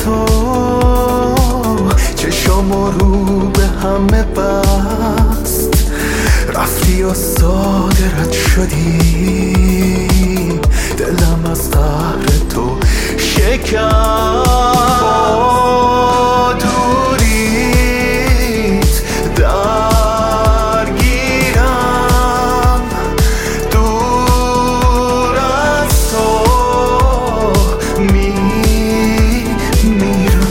تو چشامو رو به همه بست، رفتی و ساده رد شدی، دلم از قهر تو شکست. با دوریت درگیرم، دور از تو میمیرم.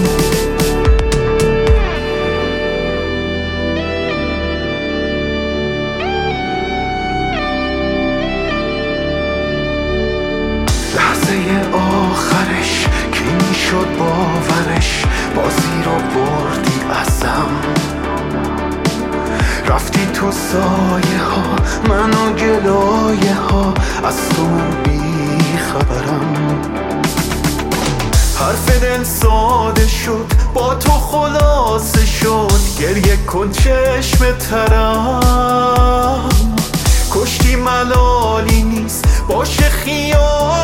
لحظه آخرش کی میشد باورش، بازی رو بردی ازم، رفتی تو سایه ها، من و گلایه ها، از تو بی خبرم. حرف دل ساده شد، با تو خلاصه شد، گریه کن چشم ترم، کشتی ملالی نیست باشه خیال